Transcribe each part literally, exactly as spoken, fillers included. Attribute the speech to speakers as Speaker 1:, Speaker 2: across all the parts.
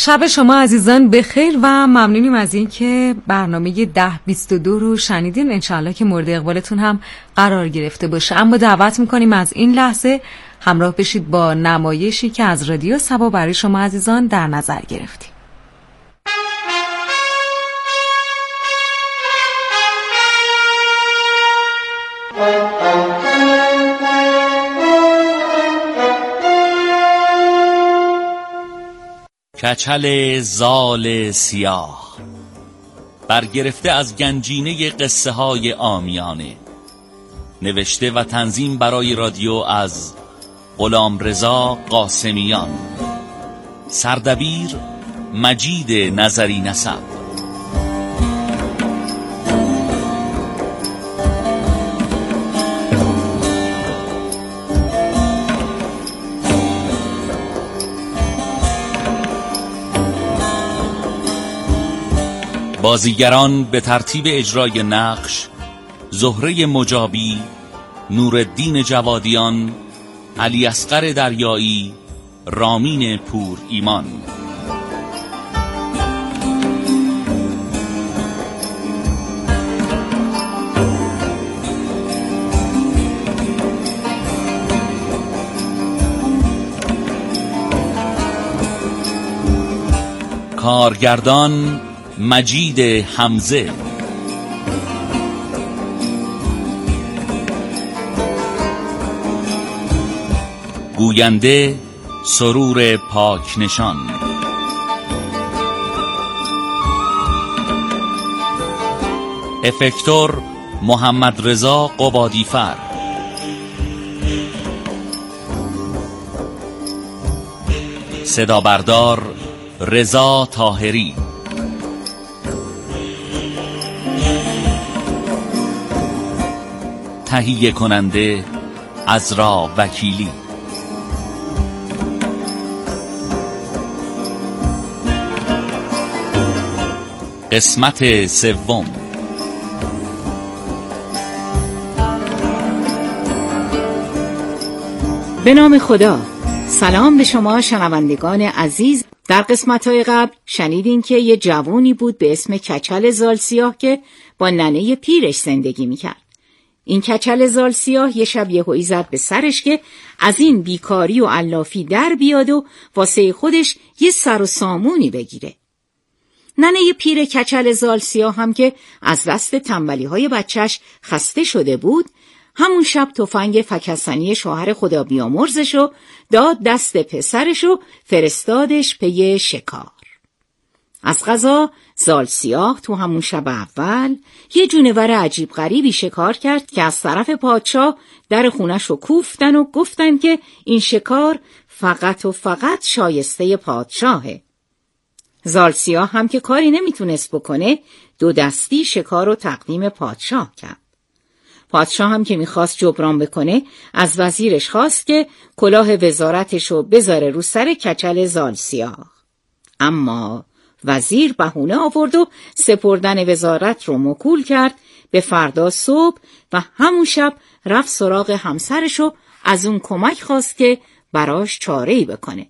Speaker 1: شب شما عزیزان بخیر و ممنونیم از این که برنامه ده بیست و دو رو شنیدین. انشالله که مورد اقبالتون هم قرار گرفته باشه. اما دعوت میکنیم از این لحظه همراه بشید با نمایشی که از رادیو صبا برای شما عزیزان در نظر گرفتیم.
Speaker 2: کچل زال سیاه، برگرفته از گنجینه قصه های عامیانه، نوشته و تنظیم برای رادیو از غلامرضا قاسمیان، سردبیر مجید نظری نسب. بازیگران به ترتیب اجرای نقش: زهره مجابی، نورالدین جوادیان، علی اصغر دریایی، رامین پور ایمان. کارگردان مجید حمزه، گوینده سرور پاکنشان، افکتور محمد رضا قبادیفر، صدا بردار رضا طاهری، تهیه کننده عذرا وکیلی. قسمت سوم.
Speaker 3: به نام خدا. سلام به شما شنوندگان عزیز. در قسمت‌های قبل شنیدین که یه جوونی بود به اسم کچل زال سیاه که با ننه پیرش زندگی میکرد. این کچل زال سیاه یه شب یهویی زد به سرش که از این بیکاری و علافی در بیاد و واسه خودش یه سر و سامونی بگیره. ننه پیر کچل زال سیاه هم که از دست تنبلی‌های بچهش خسته شده بود، همون شب تفنگ فکستنی شوهر خدا بیامرزشو داد دست پسرشو فرستادش پی شکار. از قضا زال سیاه تو همون شب اول یه جونور عجیب غریبی شکار کرد که از طرف پادشاه در خونش رو کوفتن و گفتن که این شکار فقط و فقط شایسته پادشاهه. زال سیاه هم که کاری نمیتونست بکنه دو دستی شکار رو تقدیم پادشاه کرد. پادشاه هم که میخواست جبران بکنه از وزیرش خواست که کلاه وزارتشو بذاره رو سر کچل زال سیاه. اما وزیر بهونه آورد و سپردن وزارت رو موکول کرد به فردا صبح و همون شب رفت سراغ همسرشو از اون کمک خواست که براش چاره‌ای بکنه.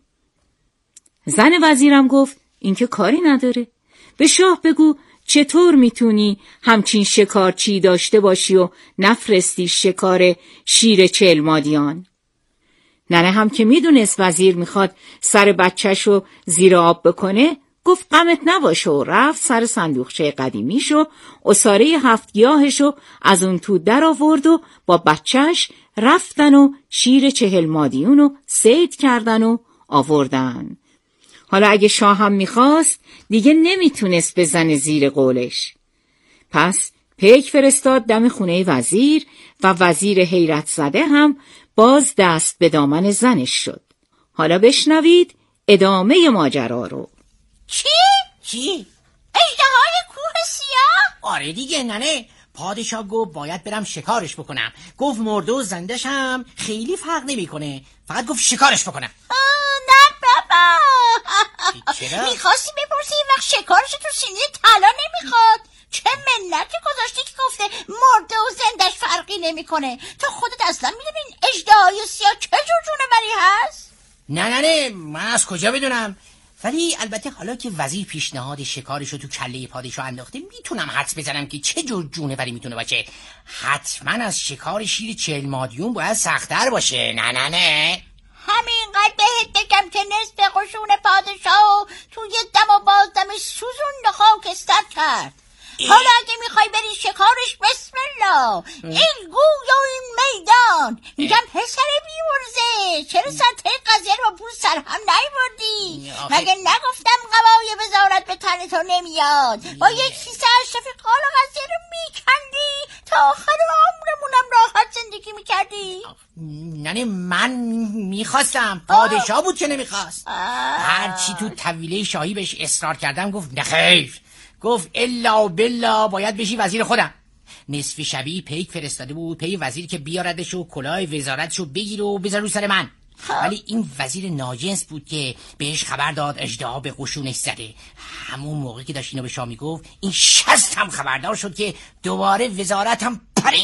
Speaker 3: زن وزیرم گفت این که کاری نداره، به شاه بگو چطور میتونی همچین شکارچی داشته باشی و نفرستی شکار شیر چلمادیان. ننه هم که میدونست وزیر میخواد سر بچهشو زیر آب بکنه گفت غمت نباشه و رفت سر صندوقچه قدیمیشو عصاره هفت گیاهشو از اون تو در آورد و با بچهش رفتن و شیر چهل مادیونو صید کردن و آوردن. حالا اگه شاه هم میخواست دیگه نمیتونست بزنه زیر قولش. پس پیک فرستاد دم خونه وزیر و وزیر حیرت زده هم باز دست به دامن زنش شد. حالا بشنوید ادامه ماجرا رو.
Speaker 4: چی؟
Speaker 5: چی؟
Speaker 4: اژدهای کوه سیاه؟
Speaker 5: آره دیگه ننه، پادشاه گفت باید برم شکارش بکنم. گفت مرده و زنده‌شم خیلی فرق نمیکنه، فقط گفت شکارش بکنم.
Speaker 4: آه نه بابا.
Speaker 5: چرا؟
Speaker 4: میخواستی بپرسی این وقت شکارش تو سینه طلا نمیخواد؟ چه ملتی گذاشتی که گفته مرده و زندش فرقی نمیکنه؟ تو خودت اصلا میدونی این اژدهای سیاه چه جور جونوری هست؟
Speaker 5: نه نه نه، من از کجا بدونم؟ ولی البته حالا که وزیر پیشنهاد شکارش رو تو کله پادشاه انداخته، میتونم حدس بزنم که چه جور جونوری میتونه باشه. حتما از شکار شیر چهل مادیون باید سخت‌تر باشه. نه نه نه
Speaker 4: همینقدر بهت بگم که نصف قشون پادشاه تو یه دم و بازدم سوزون خاکستر کرد. حالا اگه میخوای بری شکارش بسم الله، این گوی و این میدان. میگم پسر بیورزه، چرا سطح قضیه رو با پول سر هم نیوردی؟ مگه نگفتم قوای وزارت به تن تو نمیاد؟ با یک کیسه اشرف قال قضیه رو میکندی تا آخر عمرمونم راحت زندگی میکردی.
Speaker 5: نه نه من میخواستم، پادشاه بود که نمیخواست. هرچی تو طویله شاهی بهش اصرار کردم گفت نخیر، گفت الا بالله باید بشی وزیر خودم. نصف شبی پیک فرستاده بود پی وزیر که بیاردش و کلاه وزارتشو بگیر و بذار رو سر من. ولی این وزیر ناجنس بود که بهش خبر داد اژدها به قشونش زده. همون موقع که داشت اینو به شاه میگفت، این شست هم خبردار شد که دوباره وزارت هم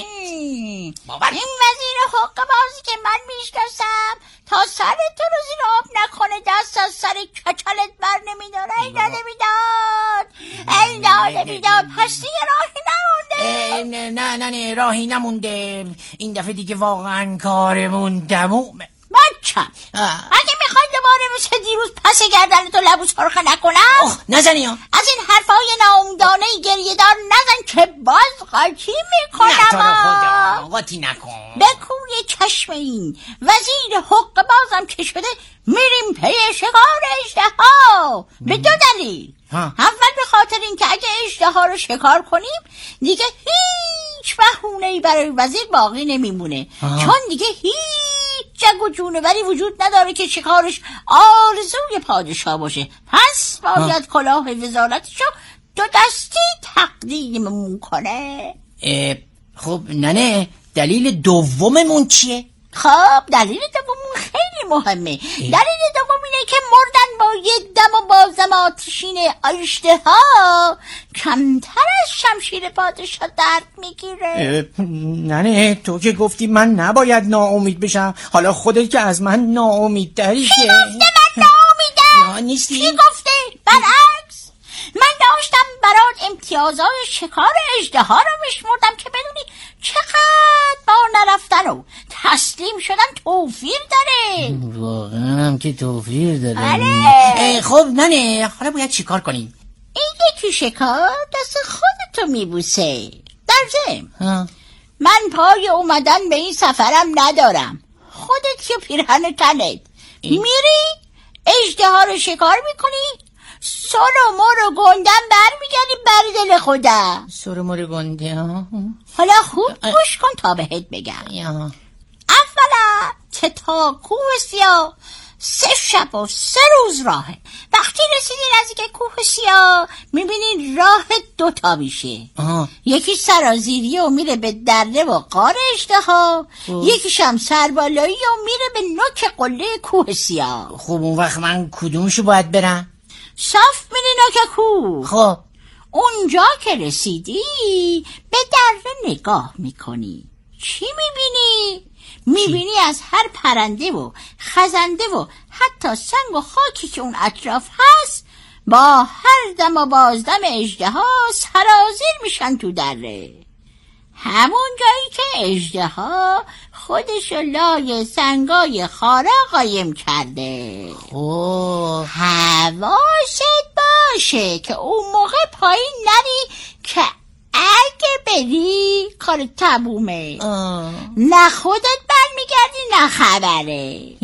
Speaker 5: پرین. باور
Speaker 4: این وزیر حق بازی که من میشناسم تا سر تو رو زیر آب نکنه دست از سر کچلت بر نمیداره. ای داده میداد، ای داده میداد، پس دیگه راهی نمونده.
Speaker 5: نه نه نه نه راهی نمونده. این دفعه دیگه واقعا کارمون تمومه.
Speaker 4: بچم اگه میخوای دوباره مثل دیروز پس گردن تو لبو سرخه نکنم،
Speaker 5: اوه نزنی ها.
Speaker 4: از این حرفای ناامیدانه گریه دار نزن که باز قاطی میکنم.
Speaker 5: نه تو رو خدا قاطی نکن.
Speaker 4: به کوی چشم این وزیر حق بازم که شده میریم پی شکار اژدها. به دو دلیل. اول به خاطر این که اگه اژدها رو شکار کنیم دیگه هیچ بهونه‌ای برای وزیر باقی نمیمونه، چون دیگه هیچ جگ و جونوری وجود نداره که شکارش آرزوی پادشاه باشه. پس باید کلاه وزارتشو دو دستی تقدیممون کنه.
Speaker 5: خب ننه دلیل دوممون چیه؟
Speaker 4: خب دلیل دوممون خیلی مهمه. دلیل دوم اینه که مردن با یک دم و بازدم آتشین اژدها کمتر از شمشیر پادشاه درد میگیره.
Speaker 5: ننه تو که گفتی من نباید ناامید بشم، حالا خودت که از من ناامید داری.
Speaker 4: کی گفته من ناامیدم؟
Speaker 5: نیستی؟
Speaker 4: کی گفته؟ برعکس من داشتم برات امتیازهای شکار اژدها رو میشمردم که بدونی چقدر با نرفتن و تسلیم شدن توفیر داره.
Speaker 5: واقعا هم که توفیر داره.
Speaker 4: آره.
Speaker 5: خب ننه حالا باید چیکار کنیم؟
Speaker 4: این یکی شکار دست خودتو میبوسه. در ضمن من پای اومدن به این سفرم ندارم. خودت که پیرهن تنت میری اژدها رو شکار میکنی، سر و مر و گندم برمیگردی بر دل خودم.
Speaker 5: سر و مر گنده ها.
Speaker 4: حالا خوب گوش کن تا بهت بگم. اولا که تا کوه سیاه سه شب و سه روز راهه. وقتی رسیدی نزدیک کوه سیاه میبینی راه دوتا میشه. یکی سرازیری و میره به دره و غار اژدها، یکیش هم سربالایی و میره به نوک قله کوه سیاه.
Speaker 5: خب اون وقت من کدومشو باید برم؟
Speaker 4: صاف میری نوک کوه.
Speaker 5: خب
Speaker 4: اونجا که رسیدی به دره نگاه میکنی. چی میبینی؟ میبینی از هر پرنده و خزنده و حتی سنگ و خاکی که اون اطراف هست با هر دم و بازدم اژدها سرازیر میشن تو دره. همون جایی که اژدها خودشو لای سنگای خاره قایم کرده.
Speaker 5: اوه
Speaker 4: حواست باشه که اون موقع پایین نری که اگه بری کار تمومه. نه خودت برمیگردی نه خبره.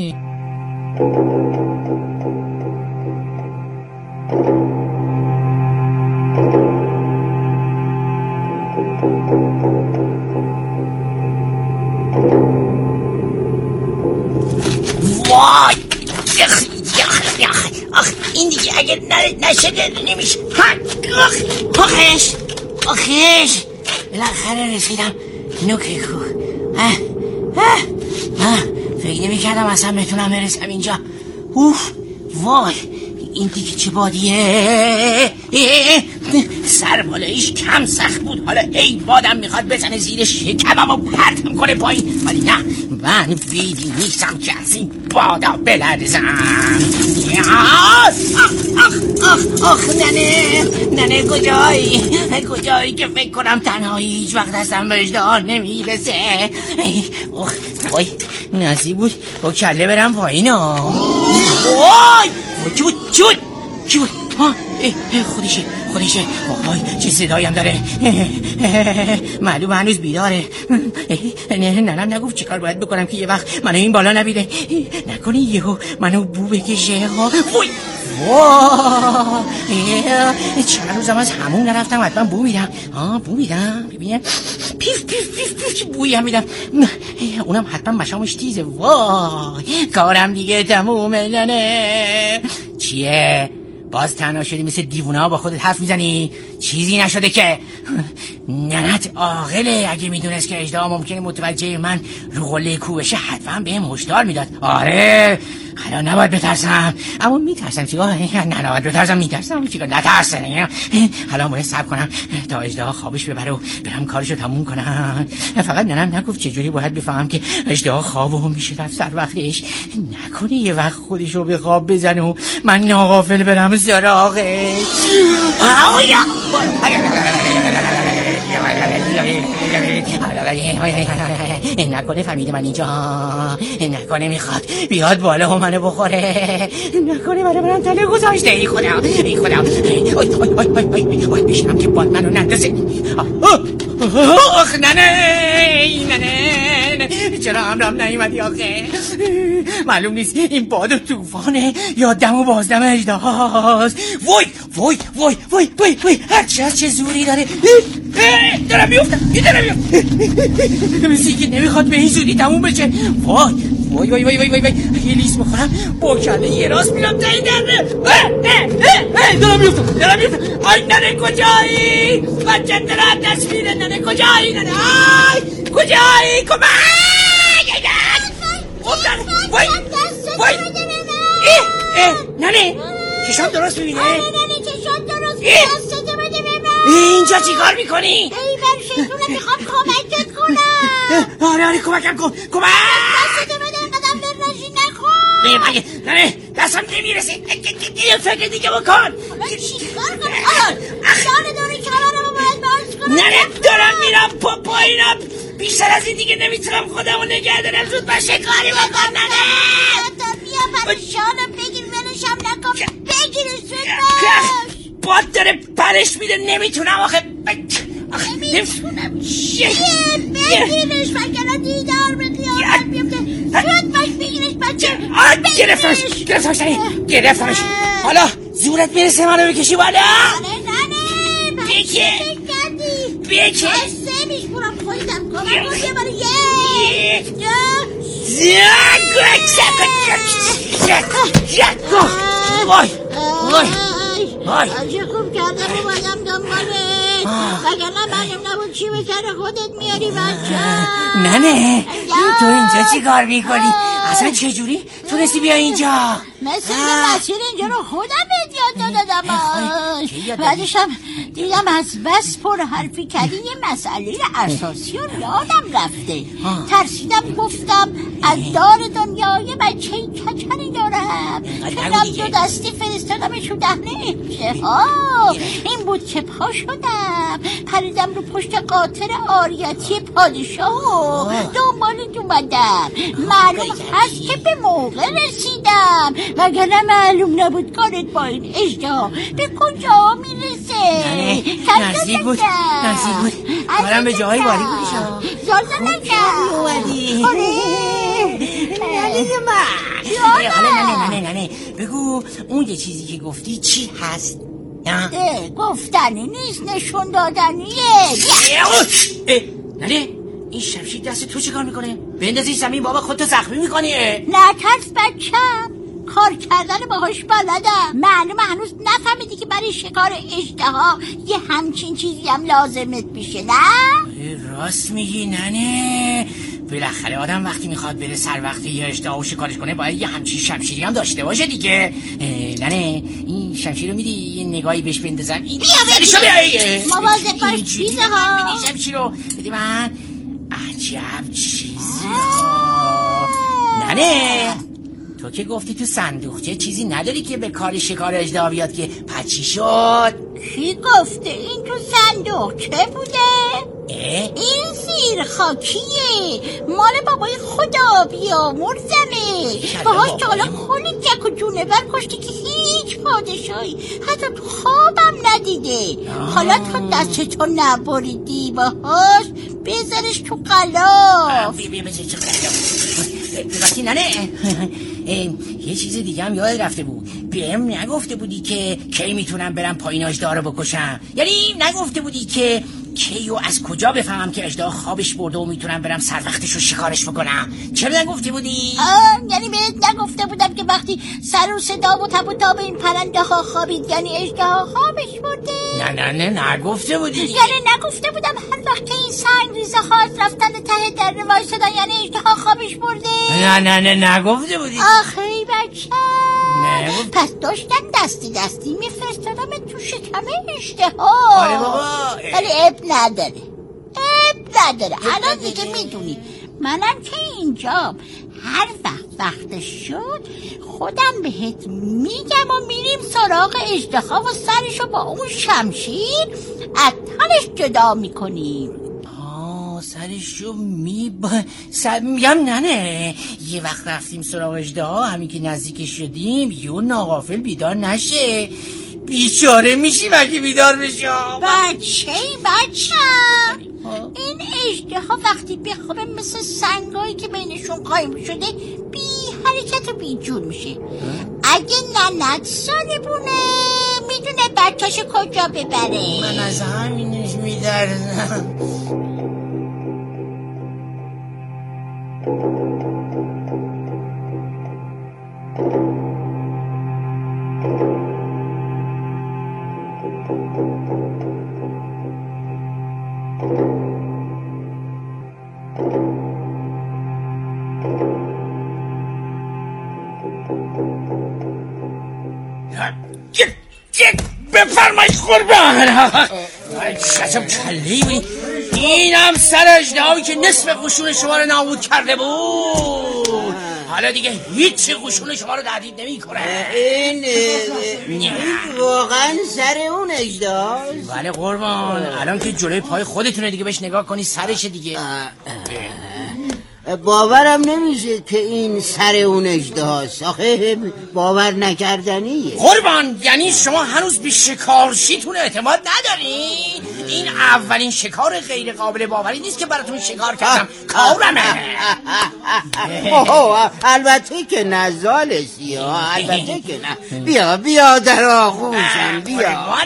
Speaker 5: وای یخ یخ یخ. آخ این دیگه اگه نشده نمیشه. آخ آخش آخش بالاخره رسیدم نوک کوه. اه اه اه فکر نمی کردم اصلا بتونم برسم اینجا. اوف وای این دیگه چه بادیه. سربالاییش کم سخت بود، حالا ای بادم میخواد بزنه زیر شکمم و پرتم کنه پایین، ولی نه، من بیدی نیستم که از این بادا بلرزم. آخ آخ آخ آخ ننه ننه کجایی کجایی که فکر کنم تنهایی هیچ وقت دستم به اجدار نمیرسه. اوه وای نزدیک بود با کله برم پایین ها. وای چی بود چی بود چی بود ها؟ خودشه خودشه. وای چه صدایی هم داره، معلوم هنوز بیداره. نه نه نگفت چه کار باید بکنم که یه وقت منو این بالا نبیده، نکنی یهو منو بو بکشه ها. وای وای چند روزم از همون نرفتم، حتما بو میدم ها، بو میدم ببینم پیف پیف پیف پیف بویی هم میدم، اونم حتما مشامش تیزه. وای کارم دیگه تمومه. نه چیه باز تنها شدی مثل دیوونه ها با خودت حرف میزنی؟ چیزی نشده که. ننت عاقله، اگه میدونست که اژدها ممکنه متوجه من رو قله کو بشه حتما بهم هشدار میداد. آره الان نباید بترسم، اما میترسم چیکار؟ نه نباید بترسم، میترسم چیکار؟ نترسم. الان باید صبر کنم تا اژدها خوابش ببره و برم کارشو تموم کنم. فقط ننم نگفت چجوری باید بفهمم که اژدها خوابو میشه رفت سر وقتش. نکنه یه وقت خودشو به خواب بزنه و من ناغافل برم سراغش. نکنه فهمیده من اینجا، نکنه میخواد بیاد بالا و منو بخوره، نکنه منو برم تله گذاشته. ای خدا ای خدا باید بشنم که باد منو نندازه. آخ ننه ننه چرا همرام نیومدی آخه؟ معلوم نیست این باد و توفانه یا دم و بازدم اژدهاست. وای وای وای وای وای وای هرچی از چه زوری داره. دارم میفتم دارم میفتم مثل که نمیخواد به این زودی تموم بشه. وای وای وای وای وای وای اگه لیس بخورم با کله یه راست میرم تا این دره. دارم میفتم دارم میفتم. آی ننه کجایی؟ بچه دارم دست میره. ننه کجایی؟ ننه آی کجایی؟ کمک افتاد. وای وای ننه چشام درست میبینه؟
Speaker 4: آره ننه چشام درست میبینه. دستت بده به من.
Speaker 5: اینجا چی کار میکنی؟
Speaker 4: ای من شیطونه میخوام کمکت کنم.
Speaker 5: آره آره کمکم کن کمک.
Speaker 4: دستت بده قدم در رژی نخون.
Speaker 5: نه نه دستم نمیرسه. یه فکر دیگه بکن.
Speaker 4: حالا چی کار کنم؟ داره داره کمرمو باید باز کنم.
Speaker 5: نه نه دارم میرم پا پایینم، بیشتر از این دیگه نمیتونم خودمو نگه دارم. زود باشه کاری بکن. نه نه
Speaker 4: بیا پریشانم بگیر ولشم نکن. بگیرش زود باش.
Speaker 5: باد داره پرش میده نمیتونم آخه آخه
Speaker 4: نمیتونم. چیه بگیرش وگرنه دیدار به قیامت بیفته. زود باش بگیرش بچه.
Speaker 5: گرفتمش گرفتمش گرفتمش. حالا زورت میرسه منو بکشی بالا؟
Speaker 4: نه نه نه
Speaker 5: بکه بکه
Speaker 4: بسته میشمونم خودم کمک کن. یه بار یک دو
Speaker 5: وای وای وای
Speaker 4: چه خوب کردم اومدم دنبالت، وگرنه معلوم نبود چی به سر خودت میاری بچه.
Speaker 5: نه نه تو اینجا چی کار میکنی؟ اصلا چجوری تونستی بیا اینجا؟
Speaker 4: مثل که مسیر اینجا رو خودم بهت یاد دادم. بعدشم دیدم از بس پر حرفی کردی یه مسئله اساسی رو یادم رفته. ترسیدم گفتم از دار دنیا یه بچه کچری دارم، کنم دو دستی فرستادمش رو دهنه. این بود که پا شدم پریدم رو پشت قاطر آریتی پادشاه دنبالت اومدم. معلوم هست که به موقع رسیدم، وگرنه معلوم نبود کارت با این اژدها به کجا میرسه.
Speaker 5: نزدیک بود نزدیک بود کارم به جایی باری بودشم.
Speaker 4: زلزه نکرد
Speaker 5: اومدی. ننه من حالا ننه ننه ننه بگو اون یه چیزی که گفتی چی هست؟
Speaker 4: گفتنی نیست نشون دادنیه.
Speaker 5: ننه این شمشیر دست تو چی کار میکنه؟ بندازی زمین بابا خودتو زخمی میکنی.
Speaker 4: نه ترس بچم، کار کردن باهاش بلدم. معلومه هنوز نفهمیدی که برای شکار اژدها یه همچین چیزی هم لازمت میشه، نه؟
Speaker 5: راست میگی ننه. بالاخره آدم وقتی میخواد بره سر وقت یه اژدها و شکارش کنه باید یه همچین شمشیری هم داشته باشه دیگه. ننه این شمشیر رو میدی یه نگاهی بهش بندازم؟ این
Speaker 4: مواظب باش چیزه ها.
Speaker 5: این شمشیر رو بدی من. عجب چیزی. ننه تو که گفتی تو صندوقچه چیزی نداری که به کار شکار اژدها بیاد که پچی شد؟
Speaker 4: کی گفته این تو صندوقچه بوده؟ این زیر خاکیه، مال بابای خدا بیامرزمه. باهاش تا حالا کلی جک و جونور کشتی که هیچ پادشاهی حتی تو خوابم ندیده. حالا تا دست تو نبریدی باهاش بذارش تو غلاف.
Speaker 5: ببخشی ننه یه چیز دیگه هم یاد رفته بود. بهم نگفته بودی که کی میتونم برم پایین اژدها رو بکشم؟ یعنی نگفته بودی که کی و از کجا بفهمم که اژدها خوابش برده و میتونم برم سر وقتش رو شکارش بکنم؟ چرا نگفته بودی؟
Speaker 4: آه یعنی بهت نگفته بودم که وقتی سر و صدا و تب و تاب این پرنده ها خوابید یعنی اژدها خوابش برده؟
Speaker 5: نه نه نه نگفته بودی.
Speaker 4: یعنی نگفته بودم هر وقت که این سنگ ریزه ها از رفتن ته در وایسادن یعنی اژدها خوابش برده؟
Speaker 5: نه نه نه نگفته بودی.
Speaker 4: آخه بچه
Speaker 5: نه
Speaker 4: پس داشتن دستی دستی میفرستادم تو شکم اژدها.
Speaker 5: آره بابا
Speaker 4: ولی اب نداره اب نداره. الان دیگه میدونی منم که اینجام هر وقت وقتش شد خودم بهت میگم و میریم سراغ اژدها و سرشو با اون شمشیر از تنش جدا میکنیم.
Speaker 5: سرشو می با... سر... میگم ننه یه وقت رفتیم سراغ اژدها همین که نزدیکش شدیم یه ناغافل بیدار نشه بیچاره میشی مگه بیدار بشه.
Speaker 4: بچه بچه این اژدها وقتی بخوابه مثل سنگایی که بینشون قایم شده بی حرکت و بی جون میشه. اگه ننت سالبونه میدونه بچه‌شو کجا ببره.
Speaker 5: من از همینش میدرزم. بفرمایید قربان. شجم کلی بودی اینم سر اژدهایی که نصف قشون شما رو نابود کرده بود. حالا دیگه هیچ قشون شما رو تهدید نمی کنه.
Speaker 6: این این واقعا سر اون اژدهاست؟
Speaker 5: بله قربان. الان که جلوی پای خودتونه دیگه بهش نگاه کنی سرش دیگه.
Speaker 6: باورم نمیشه که این سر اون اژدهاست. آخه باور نکردنیه.
Speaker 5: قربان یعنی شما هنوز به شکارشیتون اعتماد نداری؟ این اولین شکار غیر قابل باوری نیست که براتون شکار کردم. کارمه.
Speaker 6: البته که نزال سیاه البته که نه. بیا بیا در آغوشم بیا.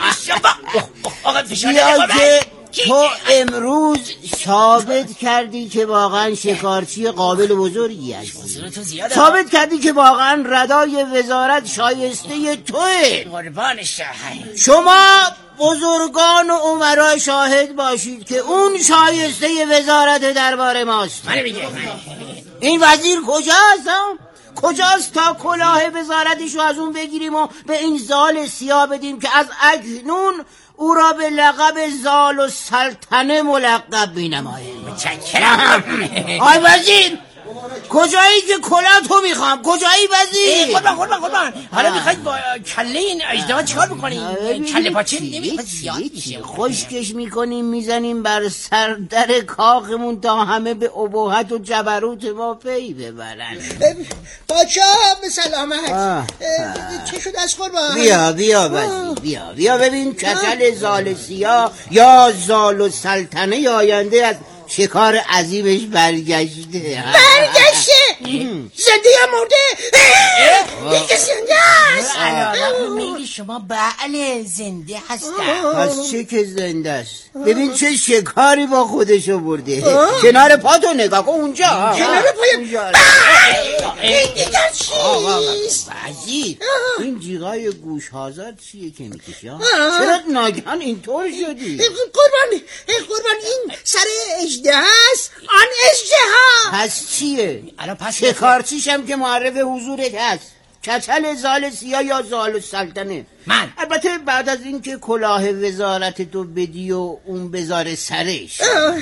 Speaker 6: بیا که تو امروز ثابت کردی که واقعا شکارچی قابل بزرگی هستی. ثابت کردی که واقعا ردای وزارت شایسته توه. شما بزرگان و امرا شاهد باشید که اون شایسته وزارت دربار ماست.
Speaker 5: من میگه
Speaker 6: این وزیر کجاست؟ کجاست تا کلاه وزارتشو از اون بگیریم و به این زال سیاه بدیم که از اکنون او را به لقب زال و سلطنه ملقب بینماییم.
Speaker 5: متشکرم.
Speaker 6: آی وزیر کجایی که کلاه تو میخوام؟ کجایی وزیر؟
Speaker 5: قربان قربان قربان حالا میخواید با کله این اژدها چیکار بکنیم؟ کله پاچه نمیخواد زیاد میشه.
Speaker 6: خشکش میکنیم میزنیم بر سر در کاخمون تا همه به ابهت و جبروت ما پی ببرن.
Speaker 7: باچا به سلامت. چه شد از قربان؟
Speaker 6: بیا بیا وزیر بیا بیا ببین کچل زال سیاه یا زال و سلطنه آینده از شکار عظیمش برگشته.
Speaker 7: برگشته؟ زنده یا مرده؟ این که زنده است.
Speaker 5: علاوه میگی شما بله زنده هستم.
Speaker 6: پس چه که زنده است؟ ببین چه شکاری با خودشو برده. کنار پاتو نگاه کن اونجا.
Speaker 7: کنار پای این دیگر چیست؟
Speaker 6: وزیر این جیغای گوش هازار چیه که میکشی؟ چرا ناگهان اینطور شدی؟
Speaker 7: قربان قربان این سر اژدها است. آن اژدها
Speaker 6: پس چیه؟
Speaker 5: الان پس
Speaker 6: شکارچیشم که معرف حضورت هست. کچل زال سیاه یا زال السلطنه؟
Speaker 5: من
Speaker 6: البته بعد از اینکه کلاه وزارت تو بدی و اون بذاره سرش.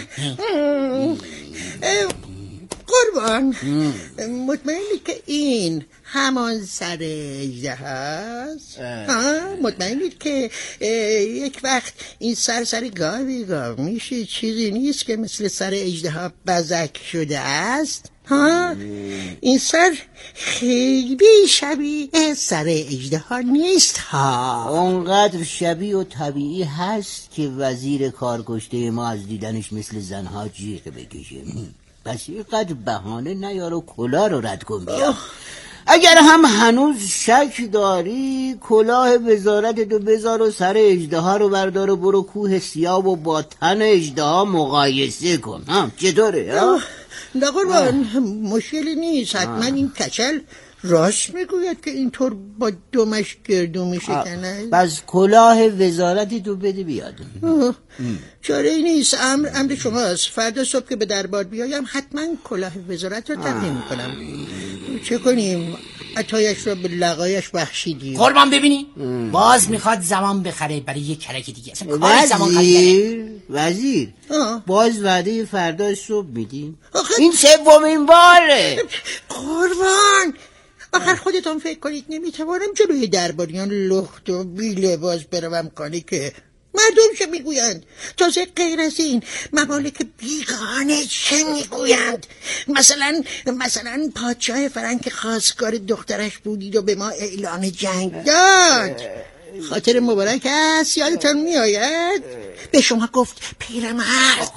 Speaker 7: قربان مطمئنی که این همان سر اژدها است؟ مطمئنید که یک وقت این سر سر گاوی گاو میشه چیزی نیست که مثل سر اژدها بزک شده است؟ ها؟ این سر خیلی شبیه سر اژدها نیست ها.
Speaker 6: اونقدر شبیه و طبیعی هست که وزیر کارکشته ما از دیدنش مثل زنها جیغ بکشه. پس اینقدر بهانه نیار و کلاه رو رد کن بیا. اگر هم هنوز شک داری کلاه وزارت تو بذار و سر اژدها رو بردار و برو کوه سیاه و با تن اژدها مقایسه کن. ها چطوره؟
Speaker 7: نه قربان مشکلی نیست. حتما این کچل راست میگوید که اینطور با دمش گردو میشکنه.
Speaker 6: پس کلاه وزارتی تو بده بیاد.
Speaker 7: چاره ای نیست. امر امر شماست. فردا صبح که به دربار بیایم حتما کلاه وزارت رو تقدیم میکنم. چه کنیم؟ عطایش را به لقایش بخشیدیم.
Speaker 5: قربان ببینی باز میخواد زمان بخره برای یک کرک دیگه.
Speaker 6: وزیر وزیر آه. باز وعده فردا صبح میدیم. این سومین باره.
Speaker 7: قربان آخر خودتون فکر کنید نمیتوانم جلوی درباریان لخت و بی لباس بروم کنی که مردم چه میگویند؟ تازه غیر از این ممالک بیگانه چه میگویند؟ مثلا مثلا پادشاه فرنگ خواستگار دخترش بودید و به ما اعلان جنگ داد. خاطر مبارک است یادتان میآید؟ به شما گفت پیرمرد.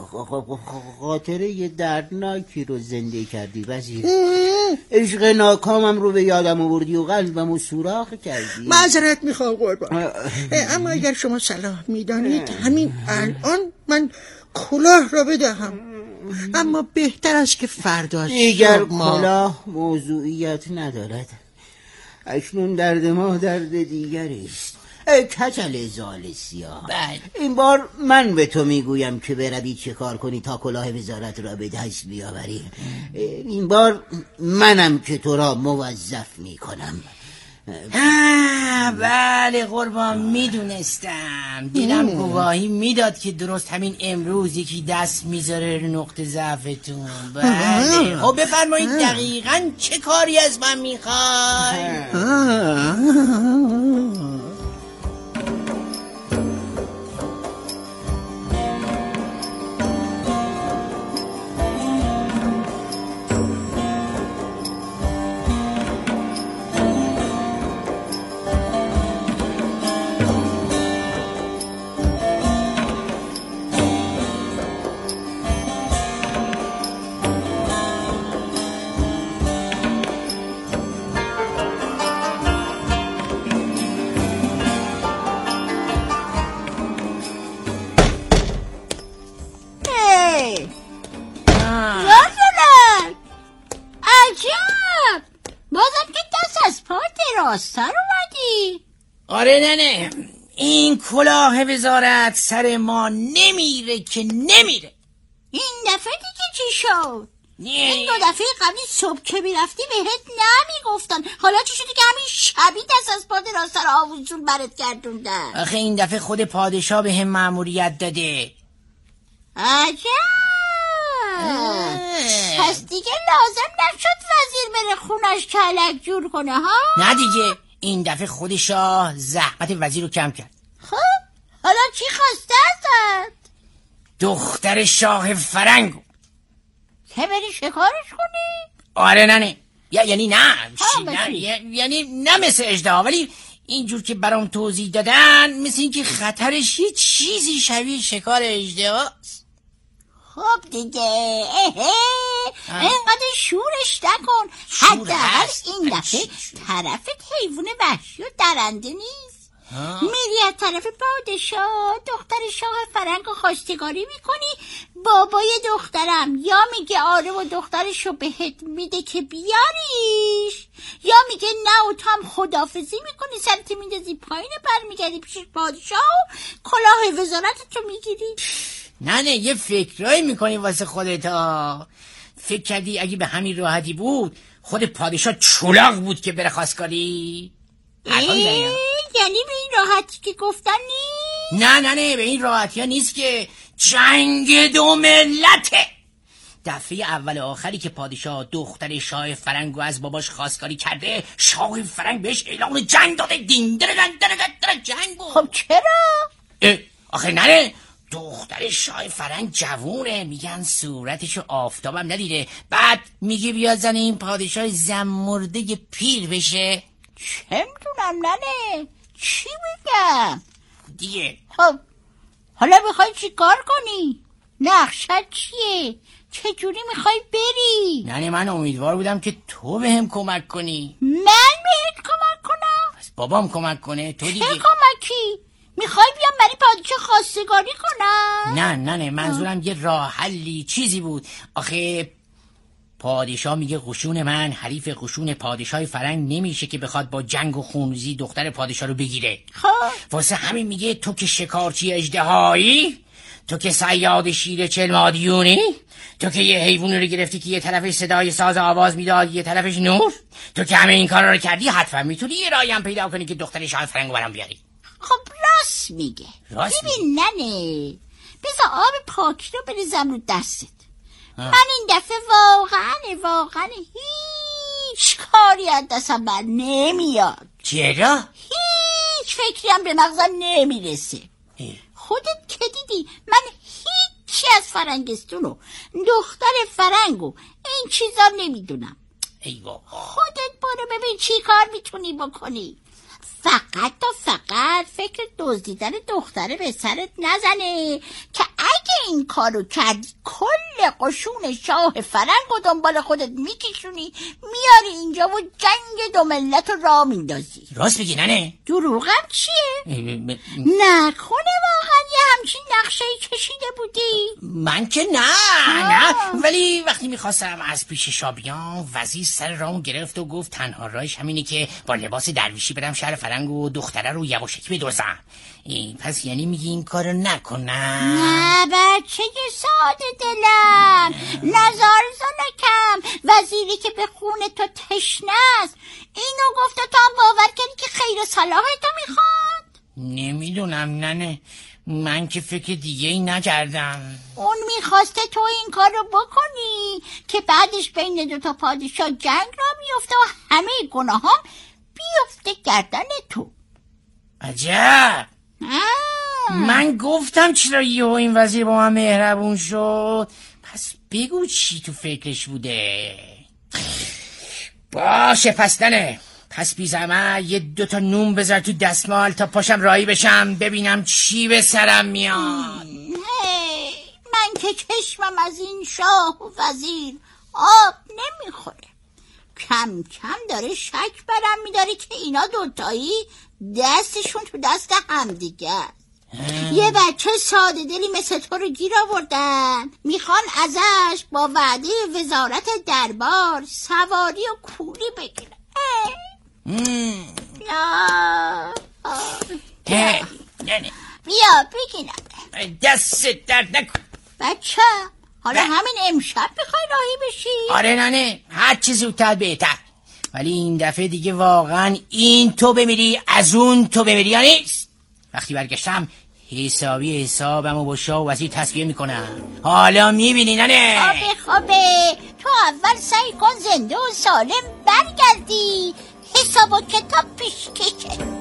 Speaker 6: خاطره یه دردناکی رو زنده کردی وزیر. عشق ناکامم رو به یادم آوردی و قلبم رو سوراخ کردی.
Speaker 7: معذرت میخوام قربان. اما اگر شما صلاح میدانید همین الان من کلاه را بدهم. اما بهتر است که فردا
Speaker 6: دیگر کلاه موضوعیت ندارد. اکنون درد ما درد دیگری است. کچل زال سیاه این بار من به تو میگویم که بروی چه کار کنی تا کلاه وزارت را به دست بیاوری. این بار منم که تو را موظف میکنم.
Speaker 5: بله قربان میدونستم. دیدم گواهی میداد که درست همین امروز یکی دست میذاره رو نقطه ضعفتون. بله خب بفرمایید دقیقاً چه کاری از من میخوای؟
Speaker 4: سر اومدی؟
Speaker 5: آره نه نه این کلاه وزارت سر ما نمیره که نمیره.
Speaker 4: این دفعه دیگه چی شد؟
Speaker 5: نه.
Speaker 4: این دو دفعه قبلی صبح که میرفتی بهت نمیگفتن. حالا چی شده که همین شبی دست از پاد راست سر آووزون برات گردوندن؟
Speaker 5: آخه این دفعه خود پادشاه به هم مأموریت داده.
Speaker 4: عجب. پس دیگه لازم نشد وزیر بره خونش کلک جور کنه ها؟
Speaker 5: نه دیگه این دفعه خود شاه زحمت وزیر رو کم کرد.
Speaker 4: خب حالا چی خواسته ازت؟
Speaker 5: دختر شاه فرنگ
Speaker 4: که بری شکارش کنی؟
Speaker 5: آره نه نه یعنی نه, نه یعنی نه مثل اژدها، ولی اینجور که برام توضیح دادن مثل این که خطرش یه چیزی شبیه شکار اژدهاست.
Speaker 4: خب دیگه اینقدر شورش نکن. حداقل این دفعه طرفت حیوان وحشی و درنده نیست. میری از طرف پادشاه دختر شاه فرنگ و خواستگاری میکنی. بابای دخترم یا میگه آره و دخترشو بهت میده که بیاریش، یا میگه نه و تو هم خدافزی میکنی، سرت میندازی پایین برمیگردی پیش پادشاه و کلاه وزارتتو میگیری.
Speaker 5: نه نه یه فکرایی میکنی واسه خودتا. فکر کردی اگه به همین راحتی بود خود پادشاه چلاق بود که بره خواستگاری؟
Speaker 4: یعنی به این راحتی که گفتن نیست؟
Speaker 5: نه نه نه به این راحتی ها نیست که جنگ دو ملته. دفعه اول آخری که پادشاه دختر شاه فرنگو از باباش خواستگاری کرده، شاه فرنگ بهش اعلان جنگ داده. دین درن درن درن جنگ بود.
Speaker 4: خب چرا؟
Speaker 5: آخه نره دختر شاه فرنگ جوونه، میگن صورتشو آفتابم ندیده. بعد میگه بیا زن این پادشاه زمرده پیر بشه.
Speaker 4: چه میدونم ننه چی میگم
Speaker 5: دیگه.
Speaker 4: خب حالا میخوای چی کار کنی؟ نقشت چیه؟ چجوری میخوای بری؟
Speaker 5: ننه من امیدوار بودم که تو به هم کمک کنی.
Speaker 4: من بهت کمک کنم؟
Speaker 5: پس بابام کمک کنه. تو دیگه
Speaker 4: چه کمکی؟ میخوای بیام برای پادشاه خواستگاری کنم؟
Speaker 5: نه نه نه منظورم یه راه حلی چیزی بود. آخه پادشاه میگه قشون من حریف قشون پادشاه فرنگ نمیشه که بخواد با جنگ و خونریزی دختر پادشاه رو بگیره.
Speaker 4: خب
Speaker 5: واسه همین میگه تو که شکارچی اژدهایی، تو که صیاد شیر چلمادیونی، تو که یه حیوان رو گرفتی که یه طرفش صدای ساز آواز میداد یه طرفش نور، تو که همه این کارا رو کردی حتما میتونی یه راهی هم پیدا کنی که دختر شاه فرنگ رو برام بیاری.
Speaker 4: خب راست میگه.
Speaker 5: راست
Speaker 4: ببین ننه بذار آب پاکی رو بریزم رو دستت. من این دفعه واقعا واقعا هیچ کاری از دستم بر نمیاد.
Speaker 5: چرا؟
Speaker 4: هیچ فکری هم به مغزم نمیرسه. خودت که دیدی من هیچی از فرنگستون و دختر فرنگ و این چیزا نمیدونم.
Speaker 5: ای بابا
Speaker 4: خودت برو ببین چی کار میتونی بکنی. فقط تا فقط فکر دزدیدن دختره به سرت نزنه که اگه این کارو کردی کل قشون شاه فرنگ و دنبال خودت میکشونی میاری اینجا و جنگ دو ملت رو راه میندازی.
Speaker 5: راست بگی ننه؟
Speaker 4: دروغم چیه؟ نکنه واقعا یه همچین نقشه‌ای کشیده بودی؟
Speaker 5: من که نه نه ولی وقتی میخواستم از پیش شاه بیام وزیر سر رامو گرفت و گفت تنها راهش همینه که با لباس درویشی برم شهر فرنگ و دختره رو یواشکی بدزدم. پس یعنی میگی این کارو نکنم؟
Speaker 4: نه بچه ساده دلم، نزار زنکم، وزیری که به خون تو تشنه است اینو گفته تو هم باور کردی که خیر صلاح تو میخواد؟
Speaker 5: نمیدونم ننه من که فکر دیگه ای نکردم.
Speaker 4: اون میخواسته تو این کار رو بکنی که بعدش بین دوتا پادشاه جنگ را میفته و همه گناه هم بیفته گردن تو.
Speaker 5: عجب. من گفتم چرا یهو این وزیر با من مهربون شد. پس بگو چی تو فکرش بوده. باشه پس ننه پس بی زحمت یه دوتا نون بذار تو دستمال تا پاشم راهی بشم ببینم چی به سرم میاد.
Speaker 4: من که چشمم از این شاه و وزیر آب نمیخوره. کم کم داره شک برم میداره که اینا دوتایی دستشون تو دست هم دیگه. یه بچه ساده دلی مثل تو رو گیر آوردن میخوان ازش با وعده وزارت دربار سواری و کولی بگیرن. بیا بگیرم.
Speaker 5: دست درد نکن
Speaker 4: بچه. حالا همین امشب بخوای راهی بشی؟
Speaker 5: آره ننه هر چی زودتر بهتر. ولی این دفعه دیگه واقعا این تو بمیری از اون تو بمیری یا نیست. وقتی برگشتم حسابی حسابمو با شاه و وزیر تصفیه میکنم. حالا میبینی ننه؟
Speaker 4: خوبه خوبه تو اول سعی کن زنده و سالم برگردی. حساب و کتاب پیش کشه.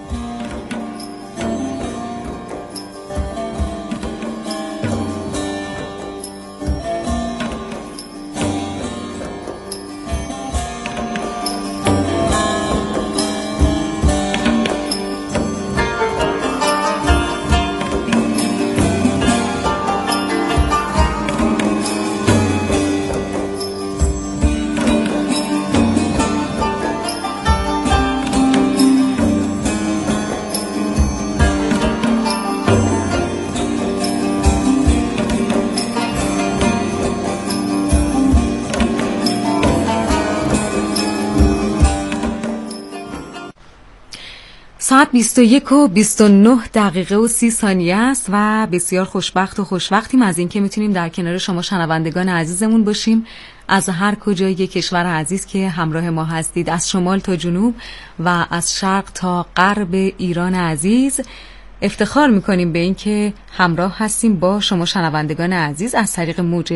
Speaker 1: ساعت بیست و یک و بیست و نه دقیقه و سی ثانیه است و بسیار خوشبخت و خوشوقتیم از اینکه میتونیم در کنار شما شنوندگان عزیزمون باشیم از هر کجای کشور عزیز که همراه ما هستید، از شمال تا جنوب و از شرق تا غرب ایران عزیز. افتخار میکنیم به اینکه همراه هستیم با شما شنوندگان عزیز از طریق موج